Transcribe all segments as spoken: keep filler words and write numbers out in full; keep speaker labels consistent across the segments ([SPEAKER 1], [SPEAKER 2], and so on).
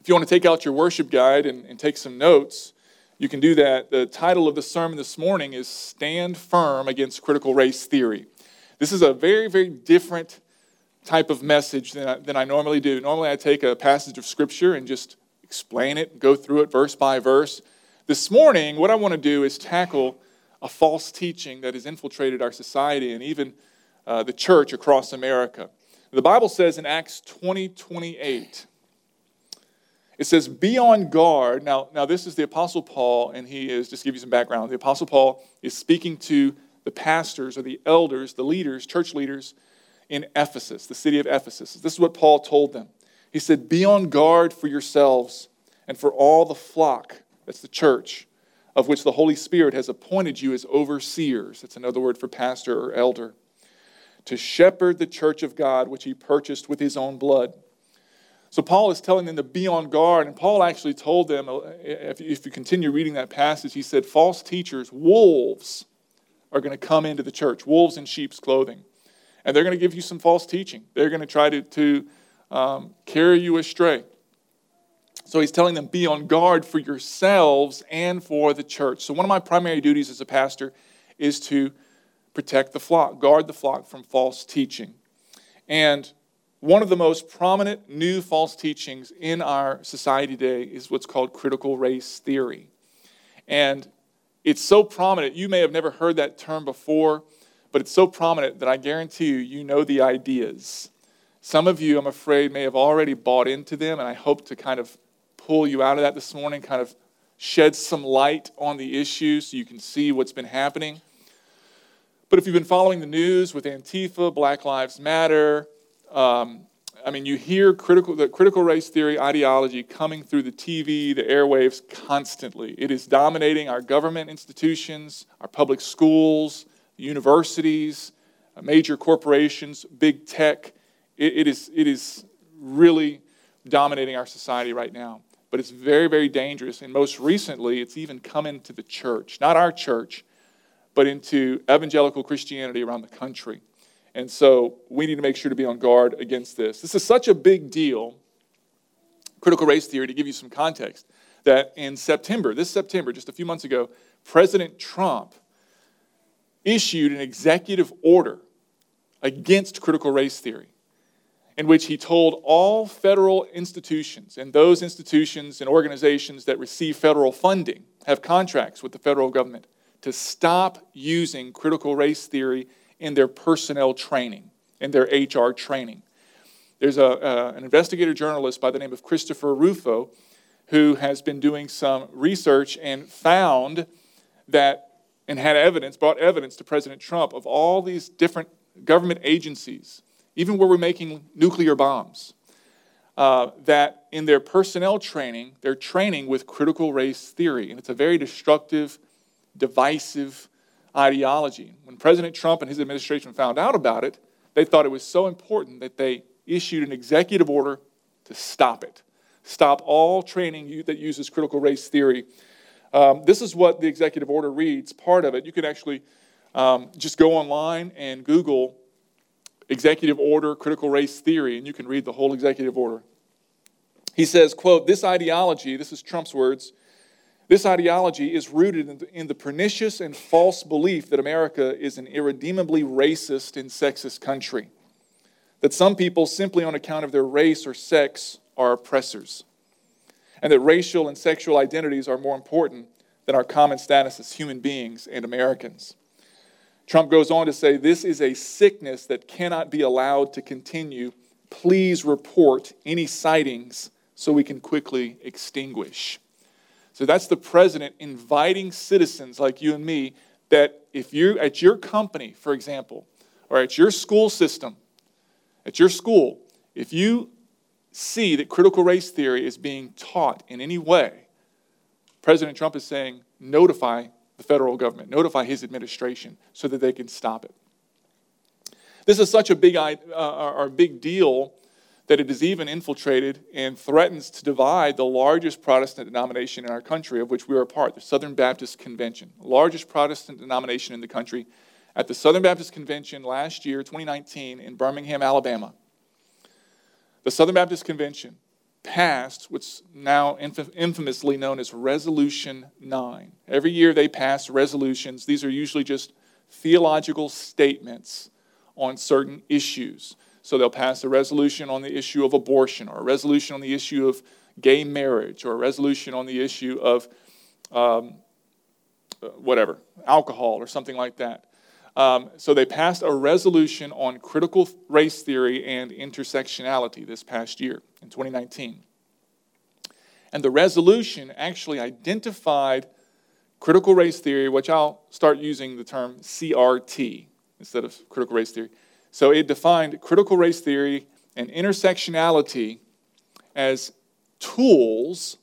[SPEAKER 1] If you want to take out your worship guide and, and take some notes, you can do that. The title of the sermon this morning is Stand Firm Against Critical Race Theory. This is a very, very different type of message than I, than I normally do. Normally I take a passage of Scripture and just explain it, go through it verse by verse. This morning, what I want to do is tackle a false teaching that has infiltrated our society and even uh, the church across America. The Bible says in Acts twenty twenty-eight, it says, be on guard. Now, now this is the Apostle Paul, and he is, just to give you some background, the Apostle Paul is speaking to the pastors or the elders, the leaders, church leaders in Ephesus, the city of Ephesus. This is what Paul told them. He said, be on guard for yourselves and for all the flock, that's the church, of which the Holy Spirit has appointed you as overseers. That's another word for pastor or elder. To shepherd the church of God, which he purchased with his own blood. So Paul is telling them to be on guard, and Paul actually told them, if you continue reading that passage, he said, false teachers, wolves, are going to come into the church, wolves in sheep's clothing. And they're going to give you some false teaching. They're going to try to, to um, carry you astray. So he's telling them, be on guard for yourselves and for the church. So one of my primary duties as a pastor is to protect the flock, guard the flock from false teaching. And one of the most prominent new false teachings in our society today is what's called critical race theory. And it's so prominent, you may have never heard that term before, but it's so prominent that I guarantee you, you know the ideas. Some of you, I'm afraid, may have already bought into them, and I hope to kind of pull you out of that this morning, kind of shed some light on the issue so you can see what's been happening. But if you've been following the news with Antifa, Black Lives Matter, um, I mean, you hear critical the critical race theory ideology coming through the T V, the airwaves constantly. It is dominating our government institutions, our public schools, universities, major corporations, big tech. It, it is it is really dominating our society right now. But it's very, very dangerous. And most recently, it's even come into the church. Not our church, but into evangelical Christianity around the country. And so we need to make sure to be on guard against this. This is such a big deal, critical race theory, to give you some context, that in September, this September, just a few months ago, President Trump issued an executive order against critical race theory, in which he told all federal institutions and those institutions and organizations that receive federal funding, have contracts with the federal government, to stop using critical race theory in their personnel training, in their H R training. There's a, uh, an investigative journalist by the name of Christopher Rufo who has been doing some research and found that, and had evidence, brought evidence to President Trump of all these different government agencies, even where we're making nuclear bombs, uh, that in their personnel training, they're training with critical race theory. And it's a very destructive, divisive ideology. When President Trump and his administration found out about it, they thought it was so important that they issued an executive order to stop it. Stop all training that uses critical race theory. Um, this is what the executive order reads, part of it. You can actually um, just go online and Google executive order, critical race theory, and you can read the whole executive order. He says, quote, this ideology, this is Trump's words, this ideology is rooted in the, in the pernicious and false belief that America is an irredeemably racist and sexist country, that some people, simply on account of their race or sex, are oppressors, and that racial and sexual identities are more important than our common status as human beings and Americans. Trump goes on to say, this is a sickness that cannot be allowed to continue. Please report any sightings so we can quickly extinguish. So that's the president inviting citizens like you and me that if you at your company, for example, or at your school system, at your school, if you see that critical race theory is being taught in any way, President Trump is saying, notify the federal government, notify his administration so that they can stop it. This is such a big, uh, or big deal that it has even infiltrated and threatens to divide the largest Protestant denomination in our country, of which we are a part, the Southern Baptist Convention, largest Protestant denomination in the country. At the Southern Baptist Convention last year, twenty nineteen, in Birmingham, Alabama, the Southern Baptist Convention passed what's now inf- infamously known as Resolution nine. Every year they pass resolutions. These are usually just theological statements on certain issues. So they'll pass a resolution on the issue of abortion, or a resolution on the issue of gay marriage, or a resolution on the issue of um, whatever, alcohol or something like that. Um, so they passed a resolution on critical race theory and intersectionality this past year in twenty nineteen. And the resolution actually identified critical race theory, which I'll start using the term C R T instead of critical race theory. So it defined critical race theory and intersectionality as tools,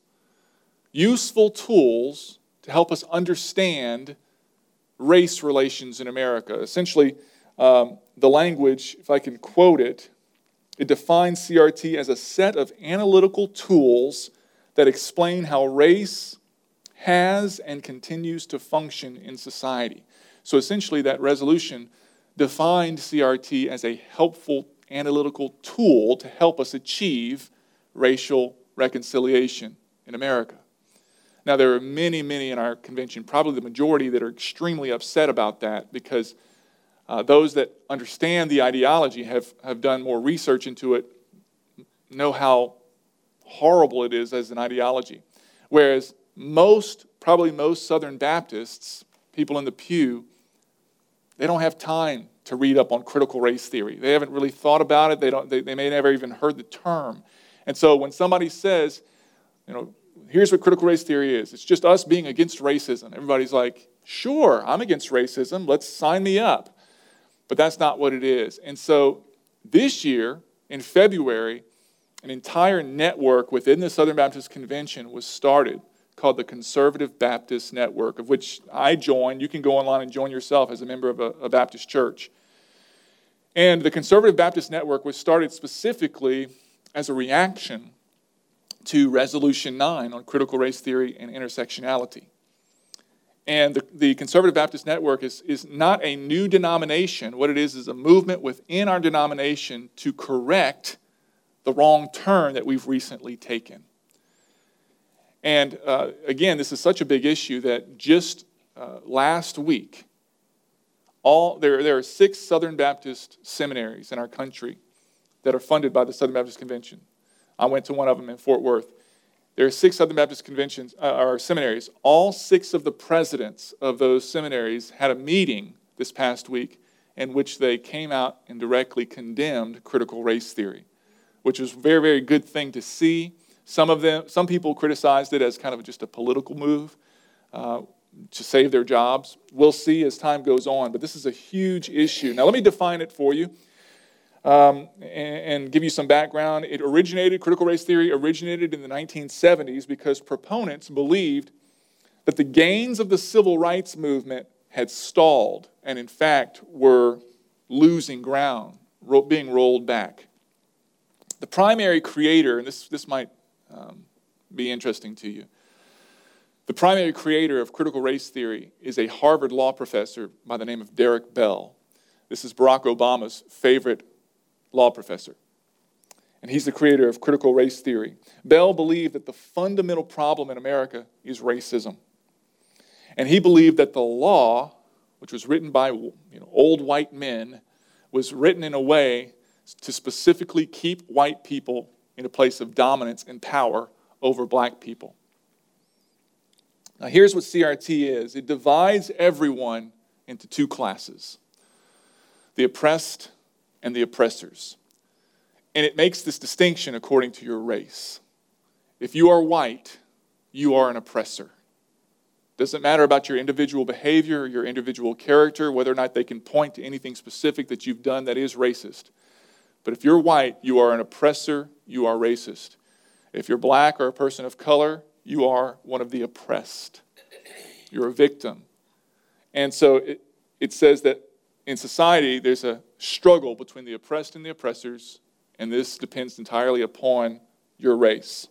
[SPEAKER 1] useful tools to help us understand race relations in America. Essentially, um, the language, if I can quote it, it defines C R T as a set of analytical tools that explain how race has and continues to function in society. So essentially, that resolution defined C R T as a helpful analytical tool to help us achieve racial reconciliation in America. Now, there are many, many in our convention, probably the majority, that are extremely upset about that because uh, those that understand the ideology have, have done more research into it, know how horrible it is as an ideology. Whereas most, probably most Southern Baptists, people in the pew, they don't have time to read up on critical race theory. They haven't really thought about it. They don't. They, they may never even heard the term. And so when somebody says, you know, here's what critical race theory is. It's just us being against racism. Everybody's like, sure, I'm against racism. Let's sign me up. But that's not what it is. And so this year, in February, an entire network within the Southern Baptist Convention was started called the Conservative Baptist Network, of which I joined. You can go online and join yourself as a member of a, a Baptist church. And the Conservative Baptist Network was started specifically as a reaction to Resolution nine on critical race theory and intersectionality. And the, the Conservative Baptist Network is, is not a new denomination. What it is is a movement within our denomination to correct the wrong turn that we've recently taken. And uh, again, this is such a big issue that just uh, last week, all there, there are six Southern Baptist seminaries in our country that are funded by the Southern Baptist Convention. I went to one of them in Fort Worth. There are six Southern Baptist conventions, uh, or seminaries. All six of the presidents of those seminaries had a meeting this past week in which they came out and directly condemned critical race theory, which was a very, very good thing to see. Some of them, some people criticized it as kind of just a political move uh, to save their jobs. We'll see as time goes on, but this is a huge issue. Now, let me define it for you. Um, and, and give you some background. It originated, critical race theory originated in the nineteen seventies because proponents believed that the gains of the civil rights movement had stalled and in fact were losing ground, ro- being rolled back. The primary creator, and this, this might um, be interesting to you, the primary creator of critical race theory is a Harvard law professor by the name of Derek Bell. This is Barack Obama's favorite law professor. And he's the creator of critical race theory. Bell believed that the fundamental problem in America is racism. And he believed that the law, which was written by you know, old white men, was written in a way to specifically keep white people in a place of dominance and power over black people. Now here's what C R T is. It divides everyone into two classes: the oppressed and the oppressors. And it makes this distinction according to your race. If you are white, you are an oppressor. Doesn't matter about your individual behavior, your individual character, whether or not they can point to anything specific that you've done that is racist. But if you're white, you are an oppressor, you are racist. If you're black or a person of color, you are one of the oppressed. You're a victim. And so it, it says that in society, there's a struggle between the oppressed and the oppressors, and this depends entirely upon your race.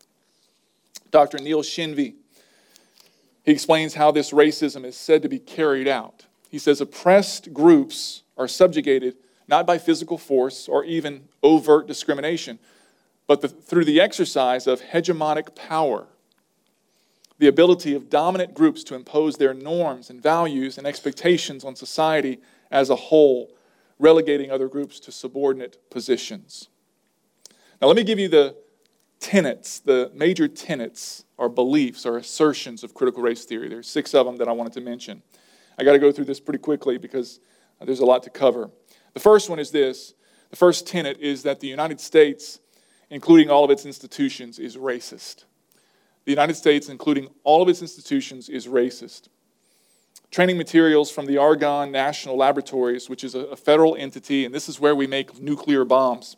[SPEAKER 1] Doctor Neil Shenvi, he explains how this racism is said to be carried out. He says oppressed groups are subjugated not by physical force or even overt discrimination, but the, through the exercise of hegemonic power, the ability of dominant groups to impose their norms and values and expectations on society as a whole, relegating other groups to subordinate positions. Now let me give you the tenets, the major tenets or beliefs or assertions of critical race theory. There's six of them that I wanted to mention. I got to go through this pretty quickly because there's a lot to cover. The first one is this. The first tenet is that the United States, including all of its institutions, is racist. The United States, including all of its institutions, is racist. Training materials from the Argonne National Laboratories, which is a, a federal entity, and this is where we make nuclear bombs.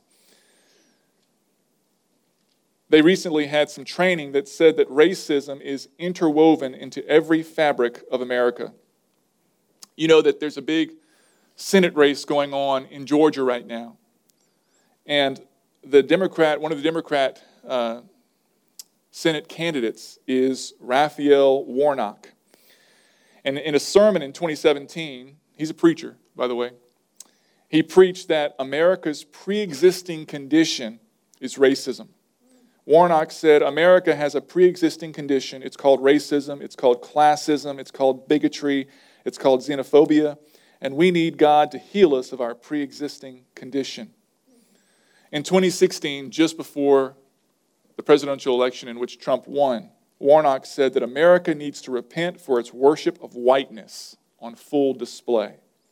[SPEAKER 1] They recently had some training that said that racism is interwoven into every fabric of America. You know that there's a big Senate race going on in Georgia right now. And the Democrat, one of the Democrat uh, Senate candidates is Raphael Warnock. And in a sermon in twenty seventeen, he's a preacher, by the way, he preached that America's pre-existing condition is racism. Warnock said, America has a pre-existing condition. It's called racism, it's called classism, it's called bigotry, it's called xenophobia, and we need God to heal us of our pre-existing condition. In twenty sixteen, just before the presidential election in which Trump won, Warnock said that America needs to repent for its worship of whiteness on full display.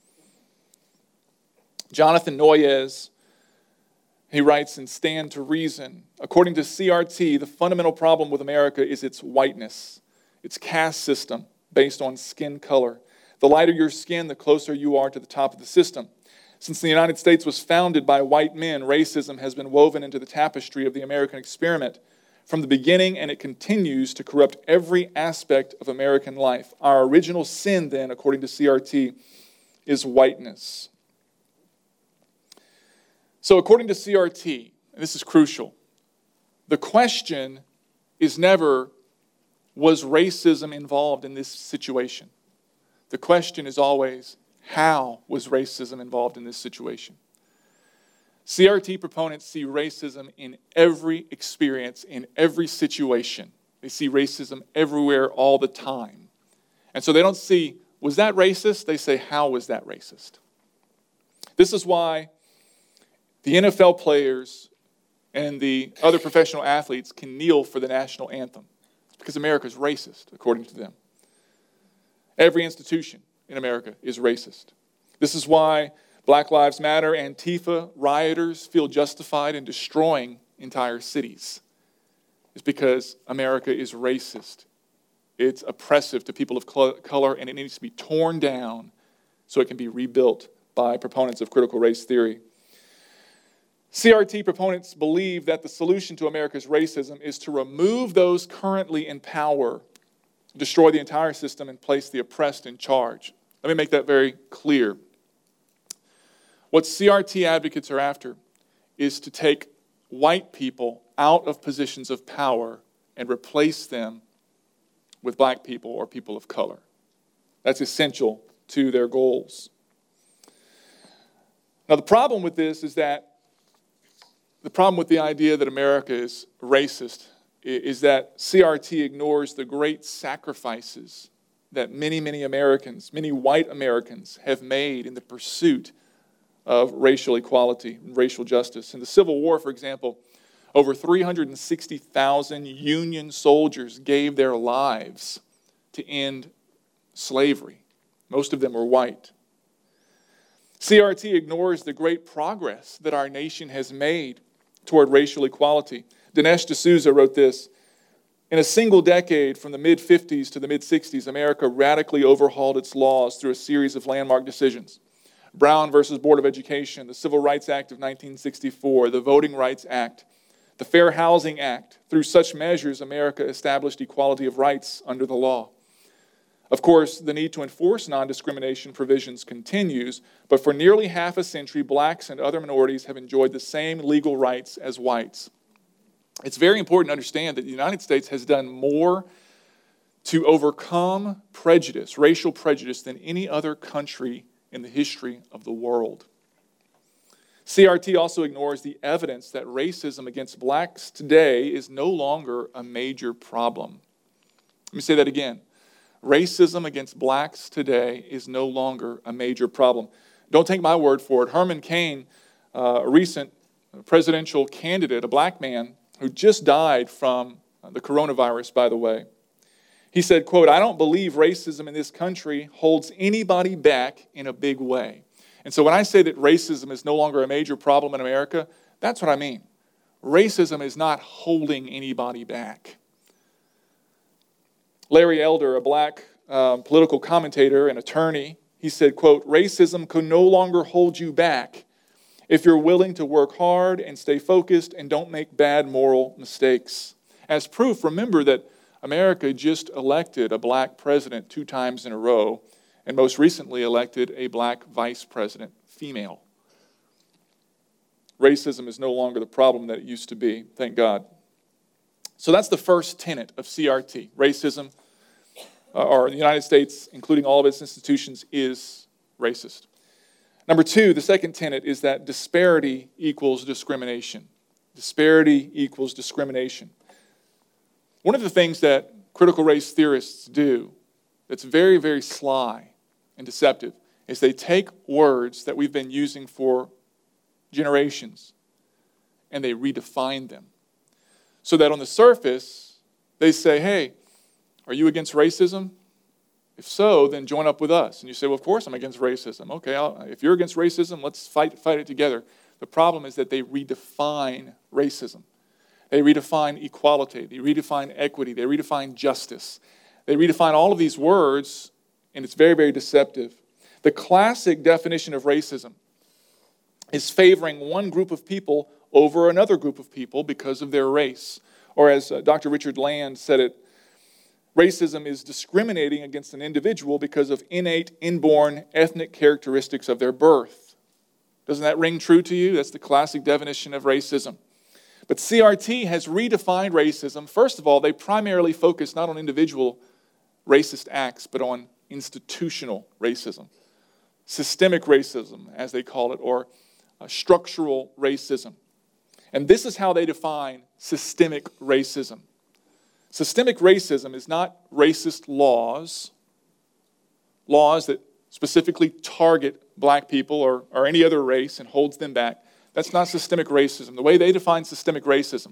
[SPEAKER 1] Jonathan Noyes, he writes in Stand to Reason, according to C R T, the fundamental problem with America is its whiteness, its caste system based on skin color. The lighter your skin, the closer you are to the top of the system. Since the United States was founded by white men, racism has been woven into the tapestry of the American experiment from the beginning, and it continues to corrupt every aspect of American life. Our original sin, then, according to C R T, is whiteness. So according to C R T, and this is crucial, the question is never, was racism involved in this situation? The question is always, how was racism involved in this situation? C R T proponents see racism in every experience, in every situation. They see racism everywhere all the time. And so they don't see, was that racist? They say, how was that racist? This is why the N F L players and the other professional athletes can kneel for the national anthem. It's because America is racist, according to them. Every institution in America is racist. This is why Black Lives Matter, Antifa, rioters feel justified in destroying entire cities. It's because America is racist. It's oppressive to people of color, and it needs to be torn down so it can be rebuilt by proponents of critical race theory. C R T proponents believe that the solution to America's racism is to remove those currently in power, destroy the entire system, and place the oppressed in charge. Let me make that very clear. What C R T advocates are after is to take white people out of positions of power and replace them with black people or people of color. That's essential to their goals. Now, the problem with this is that the problem with the idea that America is racist is that C R T ignores the great sacrifices that many, many Americans, many white Americans have made in the pursuit of racial equality and racial justice. In the Civil War, for example, over three hundred sixty thousand Union soldiers gave their lives to end slavery. Most of them were white. C R T ignores the great progress that our nation has made toward racial equality. Dinesh D'Souza wrote this, in a single decade from the mid-fifties to the mid-sixties, America radically overhauled its laws through a series of landmark decisions. Brown versus Board of Education, the Civil Rights Act of nineteen sixty-four, the Voting Rights Act, the Fair Housing Act. Through such measures, America established equality of rights under the law. Of course, the need to enforce non-discrimination provisions continues, but for nearly half a century, blacks and other minorities have enjoyed the same legal rights as whites. It's very important to understand that the United States has done more to overcome prejudice, racial prejudice, than any other country in the history of the world. C R T also ignores the evidence that racism against blacks today is no longer a major problem. Let me say that again. Racism against blacks today is no longer a major problem. Don't take my word for it. Herman Cain, uh, a recent presidential candidate, a black man who just died from the coronavirus, by the way, he said, quote, "I don't believe racism in this country holds anybody back in a big way." And so when I say that racism is no longer a major problem in America, that's what I mean. Racism is not holding anybody back. Larry Elder, a black um, political commentator and attorney, he said, quote, "Racism can no longer hold you back if you're willing to work hard and stay focused and don't make bad moral mistakes." As proof, remember that America just elected a black president two times in a row, and most recently elected a black vice president, female. Racism is no longer the problem that it used to be, thank God. So that's the first tenet of C R T. Racism, uh, or the United States, including all of its institutions, is racist. Number two, the second tenet is that disparity equals discrimination. Disparity equals discrimination. One of the things that critical race theorists do that's very, very sly and deceptive is they take words that we've been using for generations and they redefine them. So that on the surface, they say, "Hey, are you against racism? If so, then join up with us." And you say, "Well, of course I'm against racism." Okay, I'll, if you're against racism, let's fight, fight it together. The problem is that they redefine racism. They redefine equality. They redefine equity. They redefine justice. They redefine all of these words, and it's very, very deceptive. The classic definition of racism is favoring one group of people over another group of people because of their race. Or as uh, Doctor Richard Land said it, racism is discriminating against an individual because of innate, inborn, ethnic characteristics of their birth. Doesn't that ring true to you? That's the classic definition of racism. But C R T has redefined racism. First of all, they primarily focus not on individual racist acts, but on institutional racism. Systemic racism, as they call it, or uh, structural racism. And this is how they define systemic racism. Systemic racism is not racist laws, laws that specifically target black people or, or any other race and holds them back. That's not systemic racism. The way they define systemic racism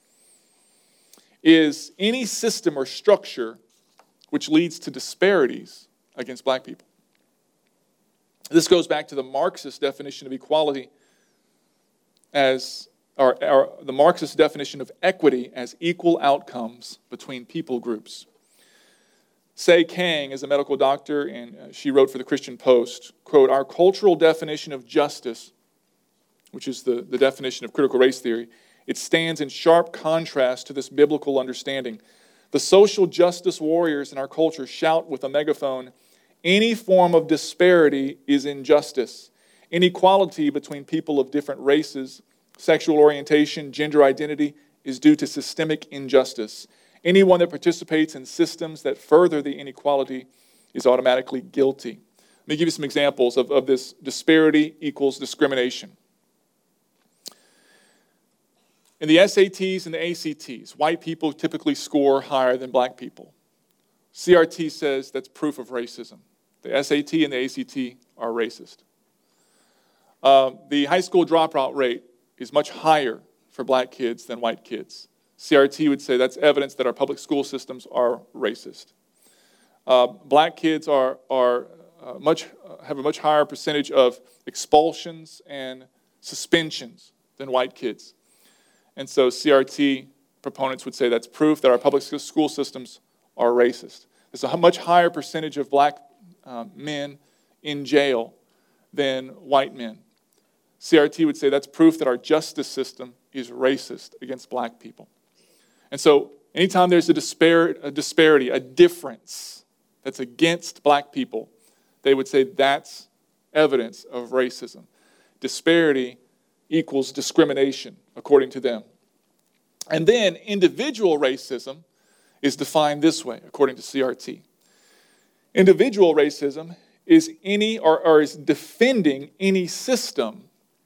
[SPEAKER 1] is any system or structure which leads to disparities against black people. This goes back to the Marxist definition of equality as, or, or the Marxist definition of equity as equal outcomes between people groups. Say Kang is a medical doctor, and she wrote for the Christian Post, quote, "Our cultural definition of justice," which is the, the definition of critical race theory, "it stands in sharp contrast to this biblical understanding. The social justice warriors in our culture shout with a megaphone, 'Any form of disparity is injustice. Inequality between people of different races, sexual orientation, gender identity is due to systemic injustice. Anyone that participates in systems that further the inequality is automatically guilty.'" Let me give you some examples of, of this disparity equals discrimination. In the S A Ts and the A C Ts, white people typically score higher than black people. C R T says that's proof of racism. The S A T and the A C T are racist. Uh, the high school dropout rate is much higher for black kids than white kids. C R T would say that's evidence that our public school systems are racist. Uh, black kids are, are uh, much, uh, have a much higher percentage of expulsions and suspensions than white kids. And so C R T proponents would say that's proof that our public school systems are racist. There's a much higher percentage of black uh, men in jail than white men. C R T would say that's proof that our justice system is racist against black people. And so anytime there's a, dispar- a disparity, a difference that's against black people, they would say that's evidence of racism. Disparity equals discrimination, according to them. And then individual racism is defined this way, according to C R T. Individual racism is any or, or is defending any system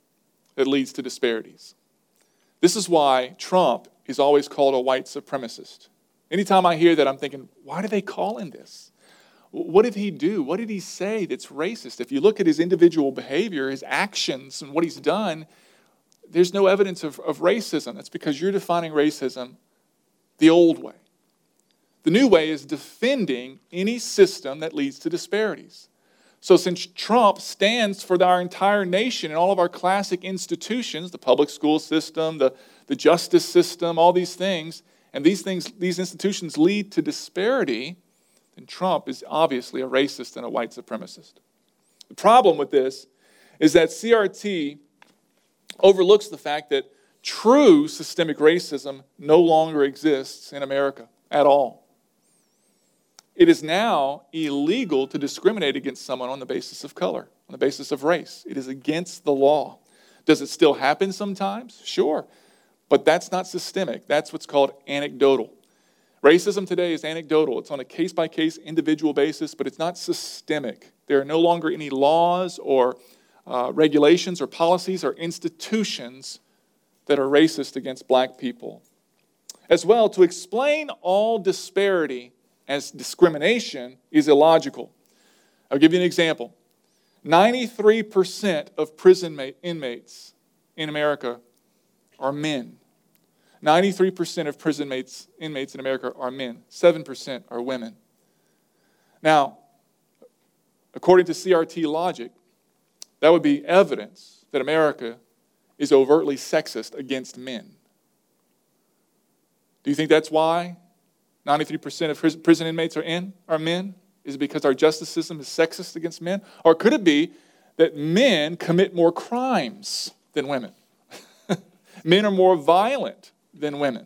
[SPEAKER 1] that leads to disparities. This is why Trump is always called a white supremacist. Anytime I hear that, I'm thinking, why do they call him this? What did he do? What did he say that's racist? If you look at his individual behavior, his actions, and what he's done, there's no evidence of, of racism. That's because you're defining racism the old way. The new way is defending any system that leads to disparities. So since Trump stands for our entire nation and all of our classic institutions, the public school system, the, the justice system, all these things, and these things, these institutions lead to disparity, then Trump is obviously a racist and a white supremacist. The problem with this is that C R T overlooks the fact that true systemic racism no longer exists in America at all. It is now illegal to discriminate against someone on the basis of color, on the basis of race. It is against the law. Does it still happen sometimes? Sure. But that's not systemic. That's what's called anecdotal. Racism today is anecdotal. It's on a case-by-case individual basis, but it's not systemic. There are no longer any laws or uh, regulations or policies or institutions that are racist against black people. As well, to explain all disparity as discrimination is illogical. I'll give you an example. ninety-three percent of prison ma- inmates in America are men. ninety-three percent of prison mates, inmates in America are men. seven percent are women. Now, according to C R T logic, that would be evidence that America is overtly sexist against men. Do you think that's why ninety-three percent of prison inmates are in are men? Is it because our justice system is sexist against men? Or could it be that men commit more crimes than women? Men are more violent than women.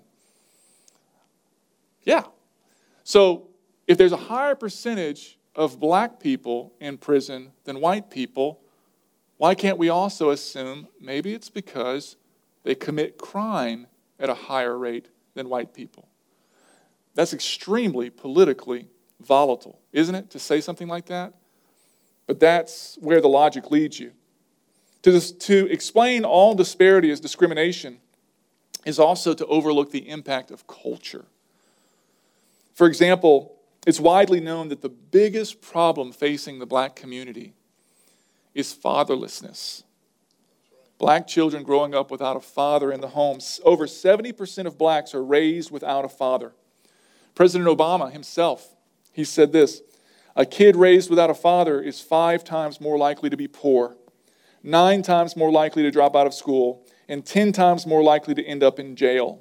[SPEAKER 1] Yeah. So if there's a higher percentage of black people in prison than white people, why can't we also assume maybe it's because they commit crime at a higher rate than white people? That's extremely politically volatile, isn't it, to say something like that? But that's where the logic leads you. To, this, to explain all disparity as discrimination is also to overlook the impact of culture. For example, it's widely known that the biggest problem facing the black community is fatherlessness. Black children growing up without a father in the home. Over seventy percent of blacks are raised without a father. President Obama himself, he said this, a kid raised without a father is five times more likely to be poor, nine times more likely to drop out of school, and ten times more likely to end up in jail.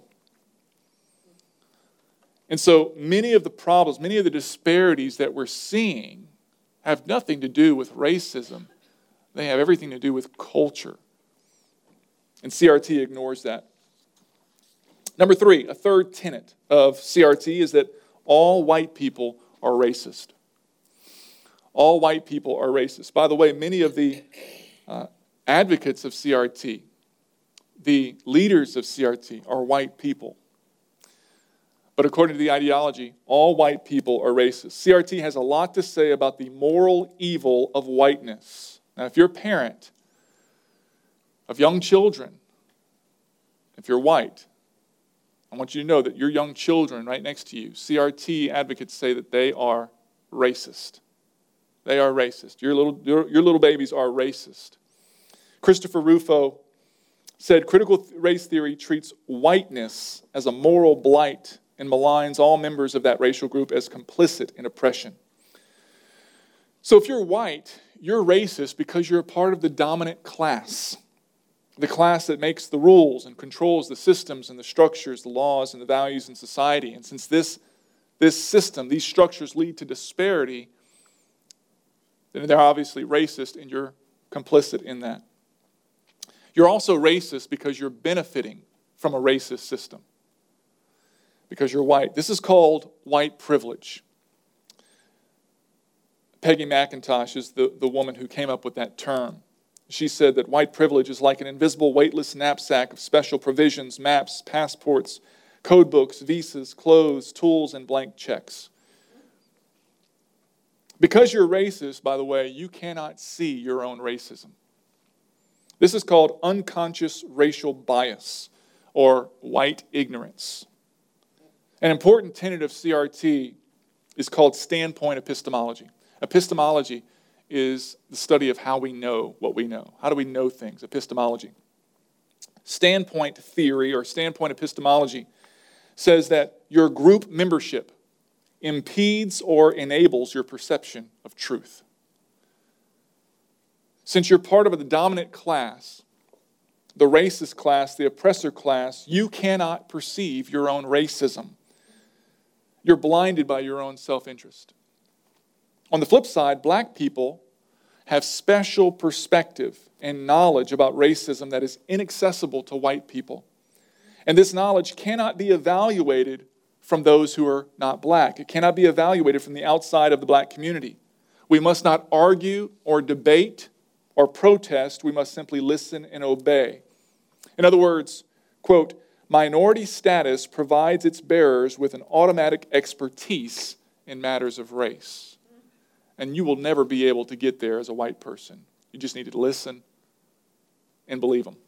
[SPEAKER 1] And so many of the problems, many of the disparities that we're seeing have nothing to do with racism. They have everything to do with culture. And C R T ignores that. Number three, a third tenet of C R T is that all white people are racist. All white people are racist. By the way, many of the uh, advocates of C R T, the leaders of C R T, are white people. But according to the ideology, all white people are racist. C R T has a lot to say about the moral evil of whiteness. Now, if you're a parent of young children, if you're white, I want you to know that your young children right next to you, C R T advocates say that they are racist. They are racist. Your little, your, your little babies are racist. Christopher Rufo said critical race theory treats whiteness as a moral blight and maligns all members of that racial group as complicit in oppression. So if you're white, you're racist because you're a part of the dominant class. The class that makes the rules and controls the systems and the structures, the laws and the values in society. And since this, this system, these structures lead to disparity, then they're obviously racist and you're complicit in that. You're also racist because you're benefiting from a racist system. Because you're white. This is called white privilege. Peggy McIntosh is the, the woman who came up with that term. She said that white privilege is like an invisible, weightless knapsack of special provisions, maps, passports, code books, visas, clothes, tools, and blank checks. Because you're racist, by the way, you cannot see your own racism. This is called unconscious racial bias, or white ignorance. An important tenet of C R T is called standpoint epistemology. Epistemology is the study of how we know what we know. How do we know things? Epistemology. Standpoint theory, or standpoint epistemology, says that your group membership impedes or enables your perception of truth. Since you're part of the dominant class, the racist class, the oppressor class, you cannot perceive your own racism. You're blinded by your own self-interest. On the flip side, black people have special perspective and knowledge about racism that is inaccessible to white people. And this knowledge cannot be evaluated from those who are not black. It cannot be evaluated from the outside of the black community. We must not argue or debate or protest. We must simply listen and obey. In other words, quote, minority status provides its bearers with an automatic expertise in matters of race. And you will never be able to get there as a white person. You just need to listen and believe them.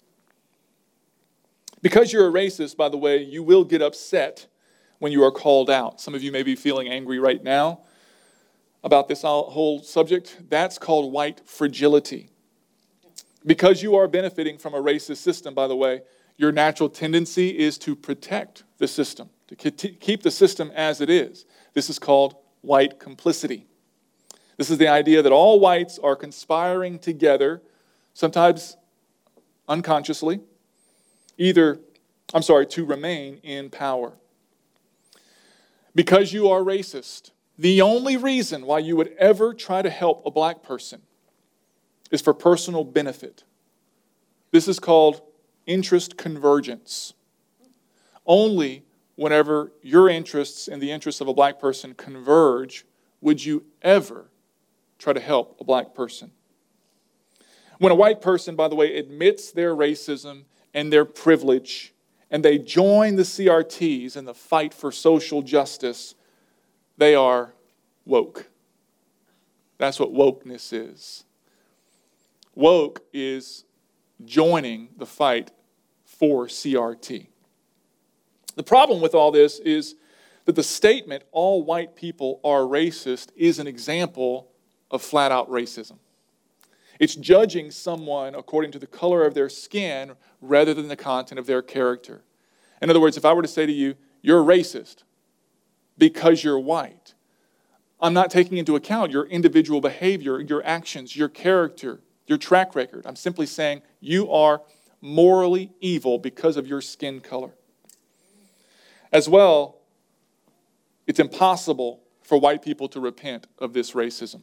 [SPEAKER 1] Because you're a racist, by the way, you will get upset when you are called out. Some of you may be feeling angry right now about this whole subject. That's called white fragility. Because you are benefiting from a racist system, by the way, your natural tendency is to protect the system, to keep the system as it is. This is called white complicity. This is the idea that all whites are conspiring together, sometimes unconsciously, either, I'm sorry, to remain in power. Because you are racist, the only reason why you would ever try to help a black person is for personal benefit. This is called interest convergence. Only whenever your interests and the interests of a black person converge would you ever try to help a black person. When a white person, by the way, admits their racism and their privilege, and they join the C R Ts in the fight for social justice, they are woke. That's what wokeness is. Woke is joining the fight for C R T. The problem with all this is that the statement, all white people are racist, is an example of flat-out racism. It's judging someone according to the color of their skin rather than the content of their character. In other words, if I were to say to you, you're a racist because you're white, I'm not taking into account your individual behavior, your actions, your character, your track record. I'm simply saying you are morally evil because of your skin color. As well, it's impossible for white people to repent of this racism.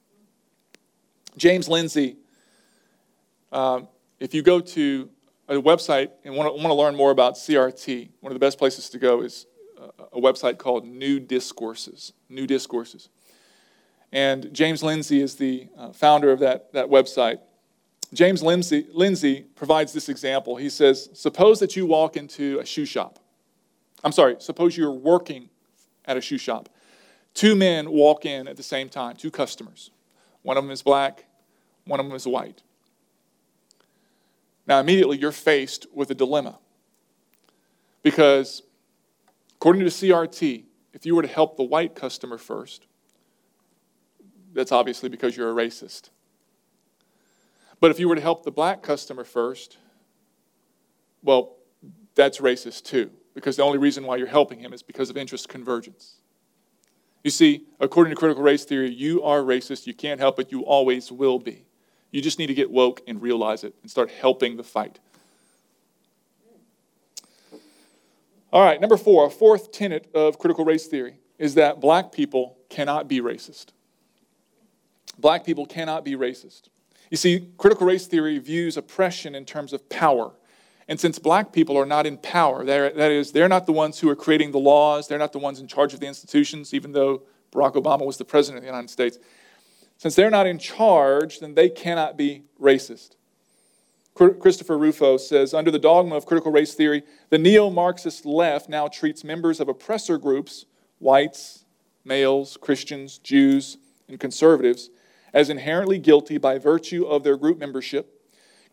[SPEAKER 1] James Lindsay, uh, if you go to a website and want to, want to learn more about C R T, one of the best places to go is a website called New Discourses. New Discourses. And James Lindsay is the uh, founder of that, that website. James Lindsay, Lindsay provides this example. He says, suppose that you walk into a shoe shop. I'm sorry, suppose you're working at a shoe shop. Two men walk in at the same time, two customers. One of them is black, one of them is white. Now, immediately you're faced with a dilemma. Because according to C R T, if you were to help the white customer first, that's obviously because you're a racist. But if you were to help the black customer first, well, that's racist too, because the only reason why you're helping him is because of interest convergence. You see, according to critical race theory, you are racist, you can't help it, you always will be. You just need to get woke and realize it and start helping the fight. All right, number four, a fourth tenet of critical race theory is that black people cannot be racist. Black people cannot be racist. You see, critical race theory views oppression in terms of power. And since black people are not in power, that is, they're not the ones who are creating the laws, they're not the ones in charge of the institutions, even though Barack Obama was the president of the United States. Since they're not in charge, then they cannot be racist. Christopher Rufo says, under the dogma of critical race theory, the neo-Marxist left now treats members of oppressor groups, whites, males, Christians, Jews, and conservatives, as inherently guilty by virtue of their group membership,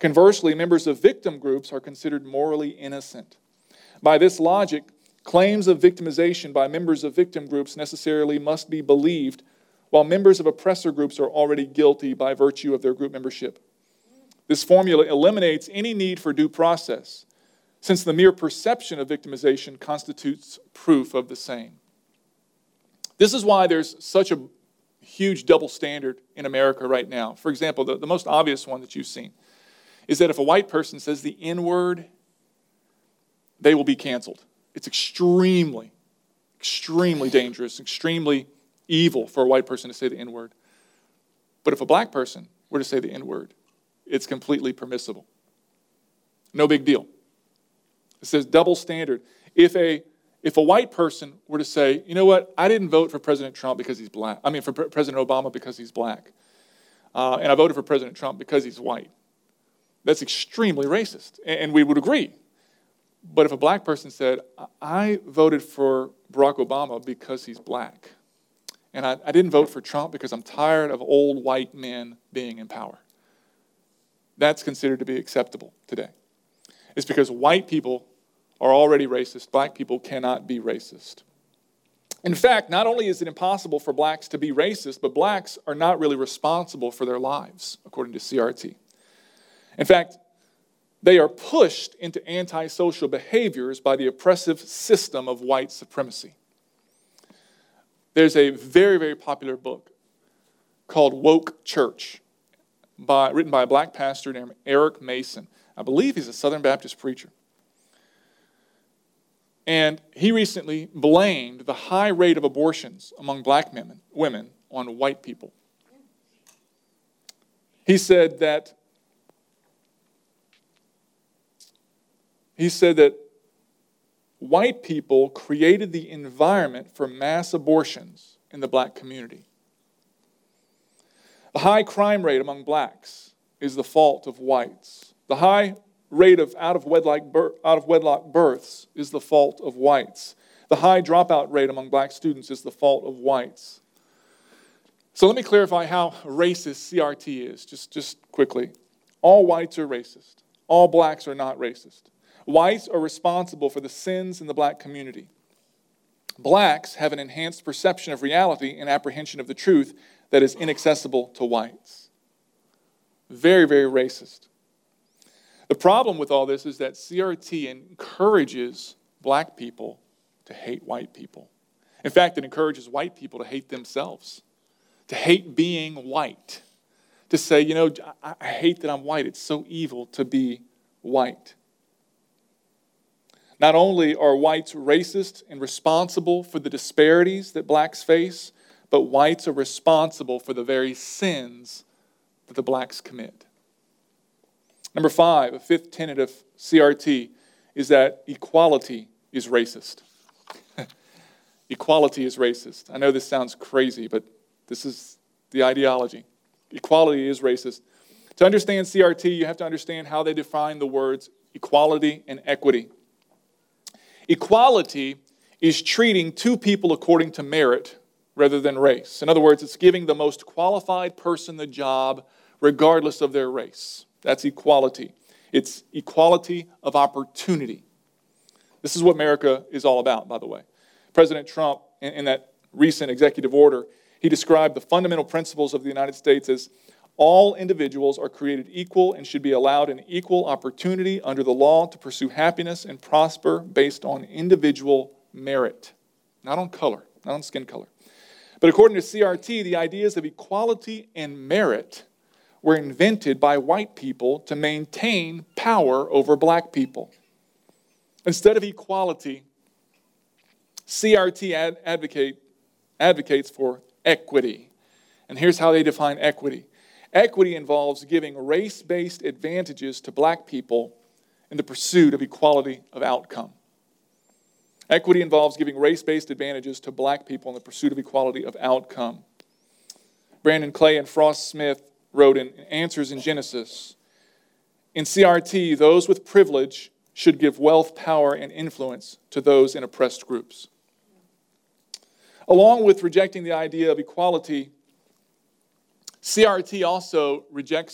[SPEAKER 1] Conversely, members of victim groups are considered morally innocent. By this logic, claims of victimization by members of victim groups necessarily must be believed, while members of oppressor groups are already guilty by virtue of their group membership. This formula eliminates any need for due process, since the mere perception of victimization constitutes proof of the same. This is why there's such a huge double standard in America right now. For example, the, the most obvious one that you've seen is that if a white person says the N-word, they will be canceled. It's extremely, extremely dangerous, extremely evil for a white person to say the N-word. But if a black person were to say the N-word, it's completely permissible. No big deal. It says double standard. If a if a white person were to say, you know what, I didn't vote for President Trump because he's black. I mean, for Pre- President Obama because he's black. Uh, and I voted for President Trump because he's white. That's extremely racist. And, and we would agree. But if a black person said, I voted for Barack Obama because he's black, and I, I didn't vote for Trump because I'm tired of old white men being in power, that's considered to be acceptable today. It's because white people are already racist. Black people cannot be racist. In fact, not only is it impossible for blacks to be racist, but blacks are not really responsible for their lives, according to C R T. In fact, they are pushed into antisocial behaviors by the oppressive system of white supremacy. There's a very, very popular book called Woke Church, by, written by a black pastor named Eric Mason. I believe he's a Southern Baptist preacher. And he recently blamed the high rate of abortions among black men, women on white people. He said that he said that white people created the environment for mass abortions in the black community. The high crime rate among blacks is the fault of whites. The high rate of out-of-wedlock out-of-wedlock births is the fault of whites. The high dropout rate among black students is the fault of whites. So let me clarify how racist C R T is, just, just quickly. All whites are racist. All blacks are not racist. Whites are responsible for the sins in the black community. Blacks have an enhanced perception of reality and apprehension of the truth that is inaccessible to whites. Very, very racist. The problem with all this is that C R T encourages black people to hate white people. In fact, it encourages white people to hate themselves, to hate being white, to say, you know, I, I hate that I'm white. It's so evil to be white. Not only are whites racist and responsible for the disparities that blacks face, but whites are responsible for the very sins that the blacks commit. Number five, a fifth tenet of C R T is that equality is racist. Equality is racist. I know this sounds crazy, but this is the ideology. Equality is racist. To understand C R T, you have to understand how they define the words equality and equity. Equality is treating two people according to merit rather than race. In other words, it's giving the most qualified person the job regardless of their race. That's equality. It's equality of opportunity. This is what America is all about, by the way. President Trump, in, in that recent executive order, he described the fundamental principles of the United States as all individuals are created equal and should be allowed an equal opportunity under the law to pursue happiness and prosper based on individual merit, not on color, not on skin color. But according to C R T, the ideas of equality and merit were invented by white people to maintain power over black people. Instead of equality, C R T ad- advocate, advocates for equity. And here's how they define equity. Equity involves giving race-based advantages to black people in the pursuit of equality of outcome. Equity involves giving race-based advantages to black people in the pursuit of equality of outcome. Brandon Clay and Frost Smith wrote in Answers in Genesis, in C R T, those with privilege should give wealth, power, and influence to those in oppressed groups. Along with rejecting the idea of equality, C R T also rejects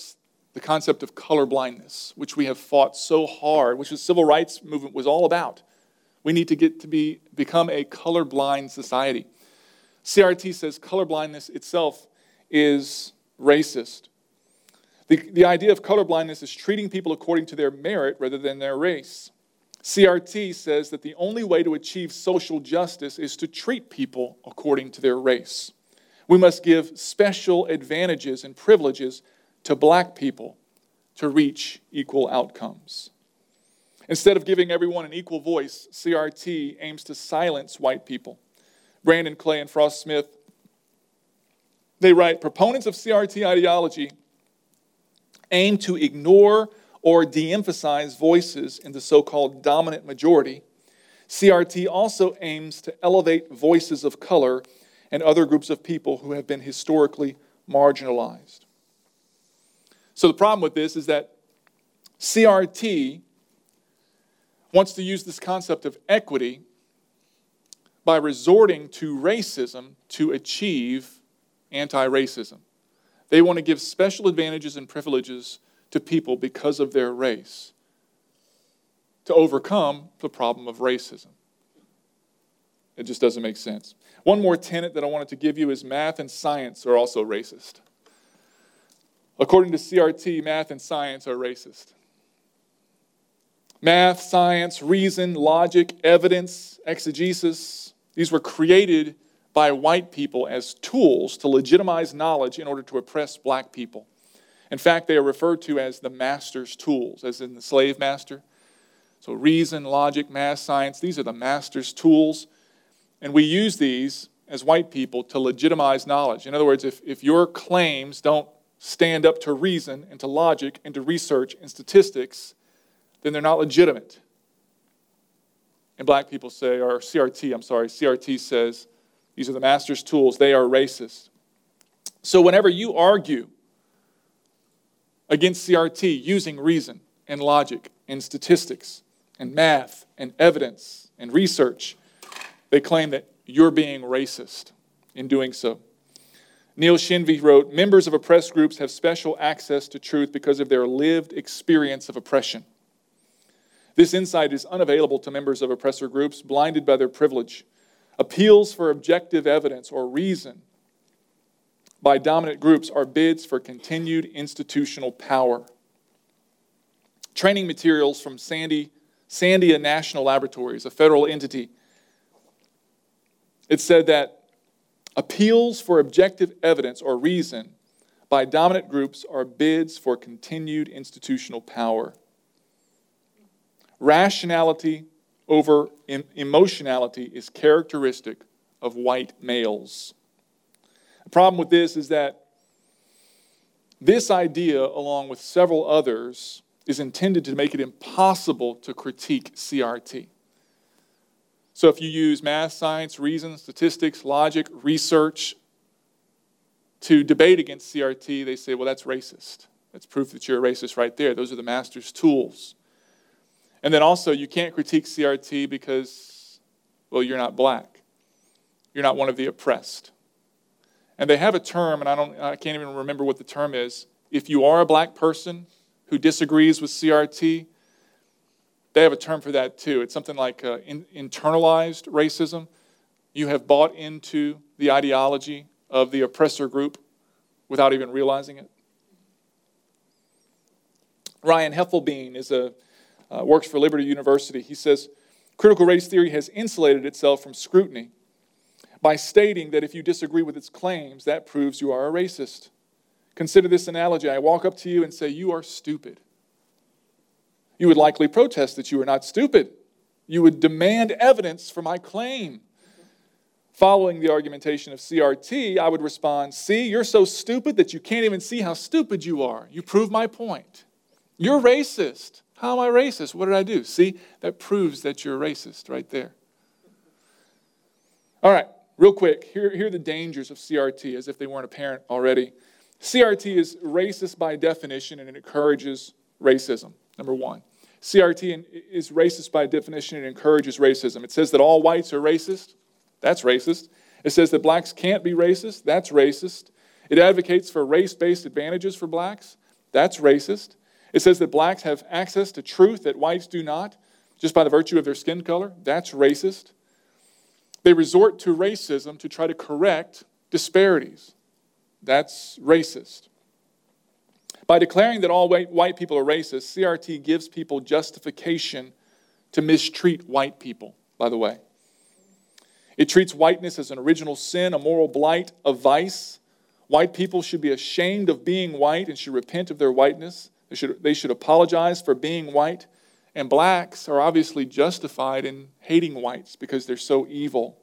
[SPEAKER 1] the concept of color blindness, which we have fought so hard, which the civil rights movement was all about. We need to get to be become a colorblind society. C R T says colorblindness itself is racist. The, the idea of colorblindness is treating people according to their merit rather than their race. C R T says that the only way to achieve social justice is to treat people according to their race. We must give special advantages and privileges to black people to reach equal outcomes. Instead of giving everyone an equal voice, C R T aims to silence white people. Brandon Clay and Frost Smith, they write, proponents of C R T ideology aim to ignore or de-emphasize voices in the so-called dominant majority. C R T also aims to elevate voices of color and other groups of people who have been historically marginalized. So the problem with this is that C R T wants to use this concept of equity by resorting to racism to achieve anti-racism. They want to give special advantages and privileges to people because of their race to overcome the problem of racism. It just doesn't make sense. One more tenet that I wanted to give you is math and science are also racist. According to C R T, math and science are racist. Math, science, reason, logic, evidence, exegesis, these were created by white people as tools to legitimize knowledge in order to oppress black people. In fact, they are referred to as the master's tools, as in the slave master. So reason, logic, math, science, these are the master's tools. And we use these as white people to legitimize knowledge. In other words, if, if your claims don't stand up to reason and to logic and to research and statistics, then they're not legitimate. And black people say, or C R T, I'm sorry, C R T says, these are the master's tools, they are racist. So whenever you argue against C R T using reason and logic and statistics and math and evidence and research, they claim that you're being racist in doing so. Neil Shenvi wrote, members of oppressed groups have special access to truth because of their lived experience of oppression. This insight is unavailable to members of oppressor groups, blinded by their privilege. Appeals for objective evidence or reason by dominant groups are bids for continued institutional power. Training materials from Sandy, Sandia National Laboratories, a federal entity, it said that appeals for objective evidence or reason by dominant groups are bids for continued institutional power. Rationality over em- emotionality is characteristic of white males. The problem with this is that this idea, along with several others, is intended to make it impossible to critique C R T. So if you use math, science, reason, statistics, logic, research to debate against C R T, they say, well, that's racist. That's proof that you're a racist right there. Those are the master's tools. And then also, you can't critique C R T because, well, you're not black. You're not one of the oppressed. And they have a term, and I don't, I can't even remember what the term is. If you are a black person who disagrees with C R T, they have a term for that too. It's something like uh, in, internalized racism. You have bought into the ideology of the oppressor group without even realizing it. Ryan Heffelbein is a Uh, works for Liberty University. He says, critical race theory has insulated itself from scrutiny by stating that if you disagree with its claims, that proves you are a racist. Consider this analogy. I walk up to you and say, you are stupid. You would likely protest that you are not stupid. You would demand evidence for my claim. Following the argumentation of C R T, I would respond, see, you're so stupid that you can't even see how stupid you are. You prove my point. You're racist. How am I racist? What did I do? See, that proves that you're a racist right there. All right, real quick, here, here are the dangers of C R T, as if they weren't apparent already. C R T is racist by definition, and it encourages racism, number one. C R T is racist by definition and encourages racism. It says that all whites are racist. That's racist. It says that blacks can't be racist. That's racist. It advocates for race-based advantages for blacks. That's racist. It says that blacks have access to truth that whites do not, just by the virtue of their skin color. That's racist. They resort to racism to try to correct disparities. That's racist. By declaring that all white, white people are racist, C R T gives people justification to mistreat white people, by the way. It treats whiteness as an original sin, a moral blight, a vice. White people should be ashamed of being white and should repent of their whiteness. They should, they should apologize for being white. And blacks are obviously justified in hating whites because they're so evil.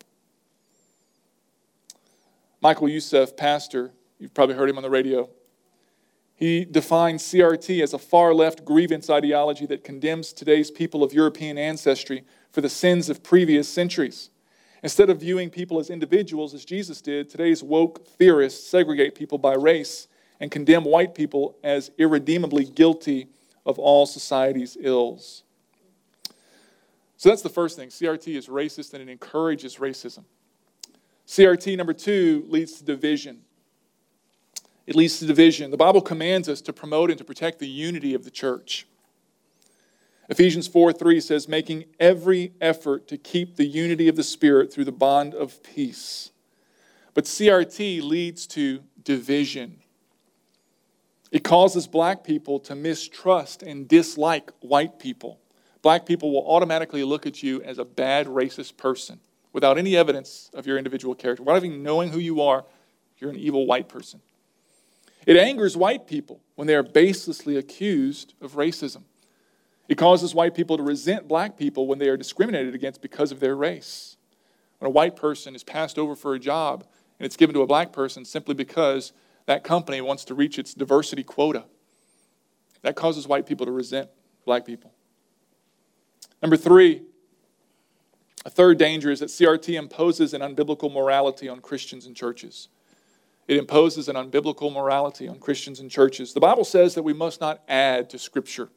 [SPEAKER 1] Michael Youssef, pastor, you've probably heard him on the radio. He defines C R T as a far-left grievance ideology that condemns today's people of European ancestry for the sins of previous centuries. Instead of viewing people as individuals, as Jesus did, today's woke theorists segregate people by race and condemn white people as irredeemably guilty of all society's ills. So that's the first thing. C R T is racist and it encourages racism. C R T number two leads to division. It leads to division. The Bible commands us to promote and to protect the unity of the church. Ephesians four three says, making every effort to keep the unity of the Spirit through the bond of peace. But C R T leads to division. It causes black people to mistrust and dislike white people. Black people will automatically look at you as a bad, racist person without any evidence of your individual character. Without even knowing who you are, you're an evil white person. It angers white people when they are baselessly accused of racism. It causes white people to resent black people when they are discriminated against because of their race. When a white person is passed over for a job and it's given to a black person simply because that company wants to reach its diversity quota, that causes white people to resent black people. Number three, a third danger is that C R T imposes an unbiblical morality on Christians and churches. It imposes an unbiblical morality on Christians and churches. The Bible says that we must not add to Scripture.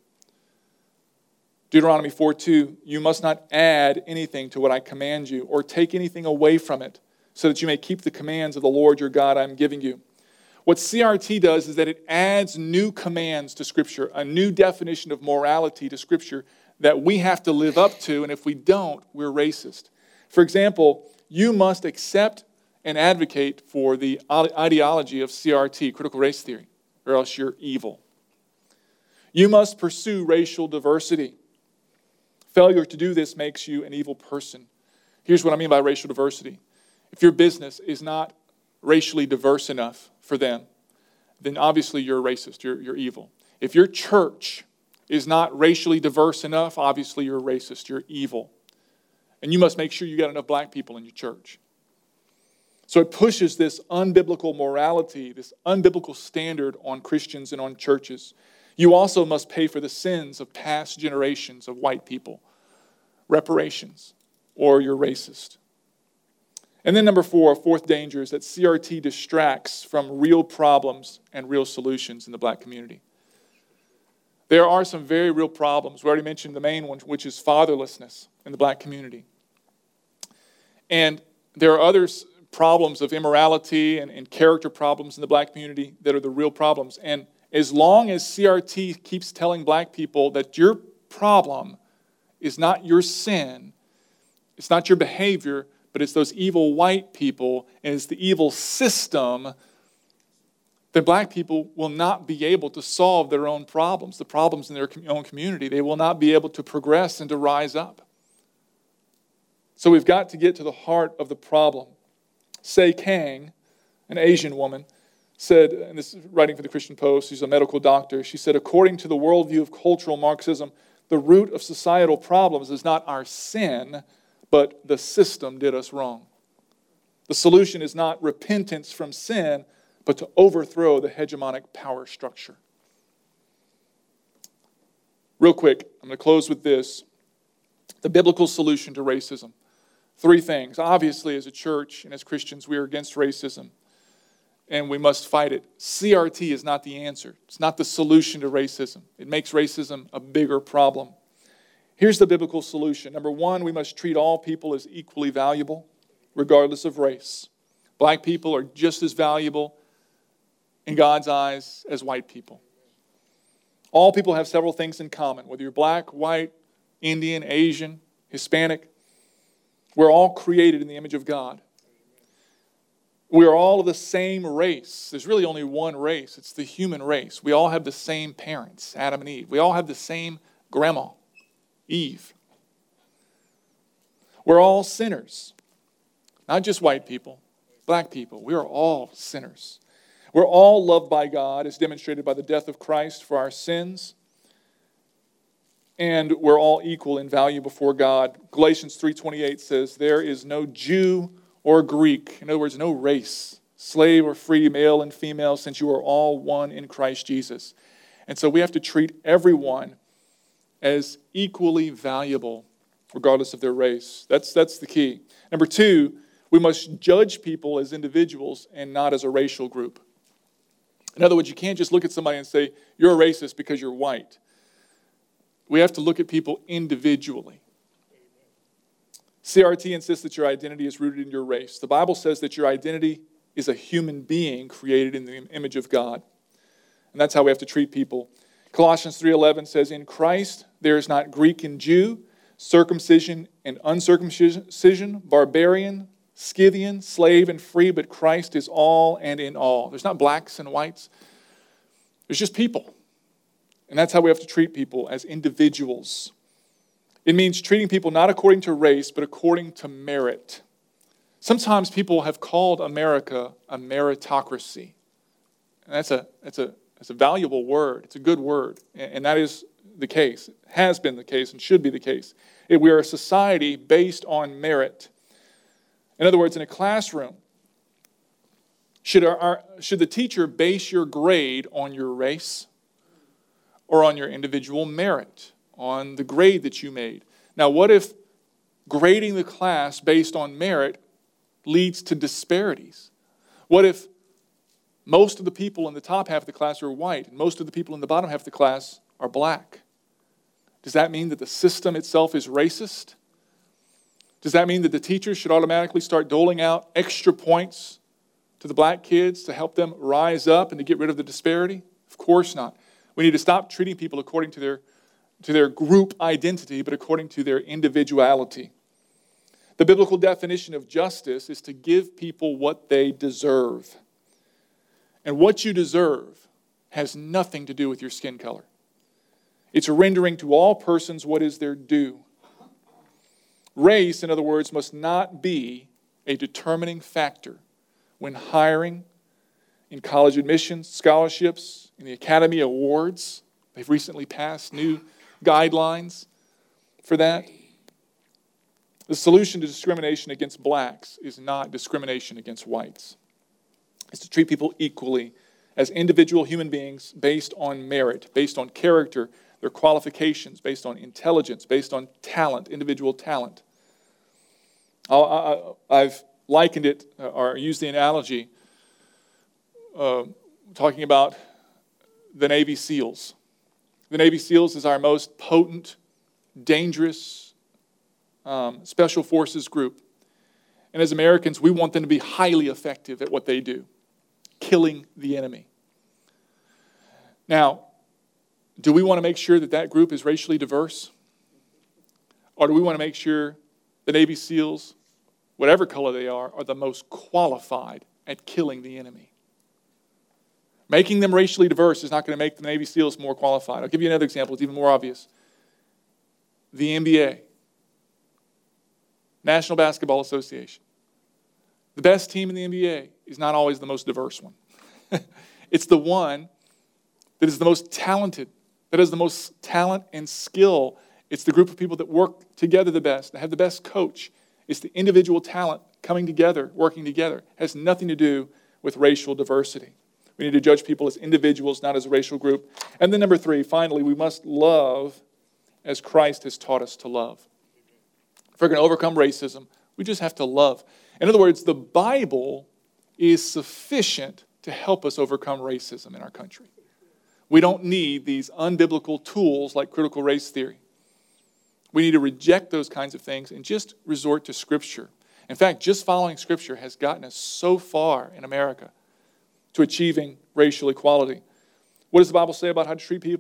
[SPEAKER 1] Deuteronomy four two, you must not add anything to what I command you or take anything away from it so that you may keep the commands of the Lord your God I am giving you. What C R T does is that it adds new commands to Scripture, a new definition of morality to Scripture that we have to live up to, and if we don't, we're racist. For example, you must accept and advocate for the ideology of C R T, critical race theory, or else you're evil. You must pursue racial diversity. Failure to do this makes you an evil person. Here's what I mean by racial diversity. If your business is not racially diverse enough for them, then obviously you're a racist, you're, you're evil. If your church is not racially diverse enough, obviously you're a racist, you're evil. And you must make sure you got enough black people in your church. So it pushes this unbiblical morality, this unbiblical standard on Christians and on churches. You also must pay for the sins of past generations of white people. Reparations, or you're racist. And then number four, fourth danger is that C R T distracts from real problems and real solutions in the black community. There are some very real problems. We already mentioned the main one, which is fatherlessness in the black community. And there are others problems of immorality and, and character problems in the black community that are the real problems. And as long as C R T keeps telling black people that your problem is not your sin, it's not your behavior, but it's those evil white people and it's the evil system, then black people will not be able to solve their own problems, the problems in their own community. They will not be able to progress and to rise up. So we've got to get to the heart of the problem. Sei Kang, an Asian woman, said, and this is writing for the Christian Post, she's a medical doctor, she said, according to the worldview of cultural Marxism, the root of societal problems is not our sin, but the system did us wrong. The solution is not repentance from sin, but to overthrow the hegemonic power structure. Real quick, I'm going to close with this. The biblical solution to racism. Three things. Obviously, as a church and as Christians, we are against racism, and we must fight it. C R T is not the answer. It's not the solution to racism. It makes racism a bigger problem. Here's the biblical solution. Number one, we must treat all people as equally valuable, regardless of race. Black people are just as valuable in God's eyes as white people. All people have several things in common, whether you're black, white, Indian, Asian, Hispanic. We're all created in the image of God. We are all of the same race. There's really only one race. It's the human race. We all have the same parents, Adam and Eve. We all have the same grandma, Eve. We're all sinners. Not just white people, black people. We are all sinners. We're all loved by God, as demonstrated by the death of Christ for our sins. And we're all equal in value before God. Galatians three twenty-eight says, there is no Jew or Greek. In other words, no race, slave or free, male and female, since you are all one in Christ Jesus. And so we have to treat everyone as equally valuable, regardless of their race. That's, that's the key. Number two, we must judge people as individuals and not as a racial group. In other words, you can't just look at somebody and say, you're a racist because you're white. We have to look at people individually. C R T insists that your identity is rooted in your race. The Bible says that your identity is a human being created in the image of God. And that's how we have to treat people. Colossians three eleven says, in Christ there is not Greek and Jew, circumcision and uncircumcision, barbarian, Scythian, slave and free, but Christ is all and in all. There's not blacks and whites. There's just people. And that's how we have to treat people, as individuals. It means treating people not according to race, but according to merit. Sometimes people have called America a meritocracy. And that's a, that's a, that's a valuable word. It's a good word. And that is the case. It has been the case and should be the case. We are a society based on merit. In other words, in a classroom, should, our, our, should the teacher base your grade on your race or on your individual merit, on the grade that you made? Now, what if grading the class based on merit leads to disparities? What if most of the people in the top half of the class are white and most of the people in the bottom half of the class are black? Does that mean that the system itself is racist? Does that mean that the teachers should automatically start doling out extra points to the black kids to help them rise up and to get rid of the disparity? Of course not. We need to stop treating people according to their, to their group identity, but according to their individuality. The biblical definition of justice is to give people what they deserve. And what you deserve has nothing to do with your skin color. It's rendering to all persons what is their due. Race, in other words, must not be a determining factor when hiring, in college admissions, scholarships, in the Academy Awards. They've recently passed new guidelines for that. The solution to discrimination against blacks is not discrimination against whites. It's to treat people equally as individual human beings based on merit, based on character, their qualifications, based on intelligence, based on talent, individual talent. I've likened it, or used the analogy, uh, talking about the Navy SEALs. The Navy SEALs is our most potent, dangerous um, special forces group. And as Americans, we want them to be highly effective at what they do, killing the enemy. Now, do we want to make sure that that group is racially diverse? Or do we want to make sure the Navy SEALs, whatever color they are, are the most qualified at killing the enemy? Making them racially diverse is not going to make the Navy SEALs more qualified. I'll give you another example. It's even more obvious. The N B A, National Basketball Association. The best team in the N B A is not always the most diverse one. It's the one that is the most talented, that has the most talent and skill. It's the group of people that work together the best, that have the best coach. It's the individual talent coming together, working together. It has nothing to do with racial diversity. We need to judge people as individuals, not as a racial group. And then number three, finally, we must love as Christ has taught us to love. If we're going to overcome racism, we just have to love. In other words, the Bible is sufficient to help us overcome racism in our country. We don't need these unbiblical tools like critical race theory. We need to reject those kinds of things and just resort to Scripture. In fact, just following Scripture has gotten us so far in America to achieving racial equality. What does the Bible say about how to treat people?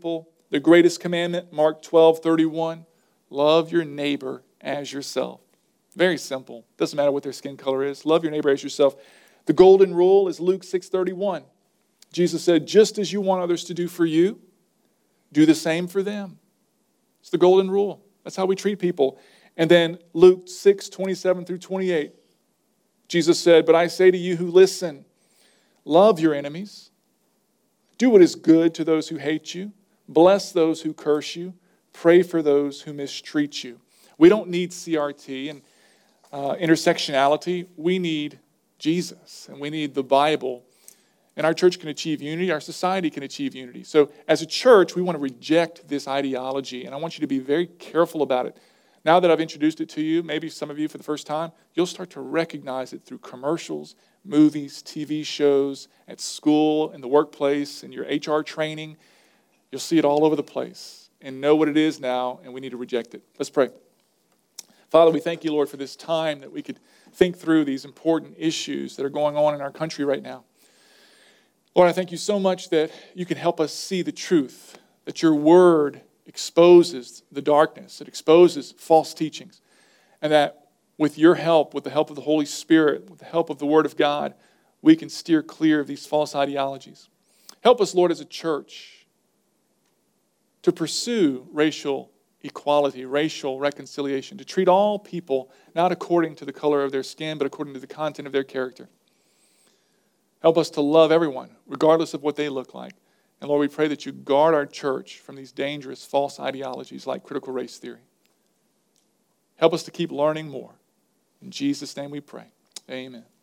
[SPEAKER 1] The greatest commandment, Mark twelve thirty-one, love your neighbor as yourself. Very simple. Doesn't matter what their skin color is. Love your neighbor as yourself. The golden rule is Luke six thirty-one. Jesus said, just as you want others to do for you, do the same for them. It's the golden rule. That's how we treat people. And then Luke six twenty-seven through twenty-eight. Jesus said, but I say to you who listen, love your enemies. Do what is good to those who hate you. Bless those who curse you. Pray for those who mistreat you. We don't need C R T and uh, intersectionality. We need Jesus, and we need the Bible. And our church can achieve unity. Our society can achieve unity. So as a church, we want to reject this ideology, and I want you to be very careful about it. Now that I've introduced it to you, maybe some of you for the first time, you'll start to recognize it through commercials, movies, T V shows, at school, in the workplace, in your H R training. You'll see it all over the place and know what it is now, and we need to reject it. Let's pray. Father, we thank you, Lord, for this time that we could think through these important issues that are going on in our country right now. Lord, I thank you so much that you can help us see the truth, that your word exposes the darkness, it exposes false teachings, and that with your help, with the help of the Holy Spirit, with the help of the Word of God, we can steer clear of these false ideologies. Help us, Lord, as a church, to pursue racial equality, racial reconciliation, to treat all people not according to the color of their skin, but according to the content of their character. Help us to love everyone, regardless of what they look like. And Lord, we pray that you guard our church from these dangerous false ideologies like critical race theory. Help us to keep learning more. In Jesus' name we pray. Amen.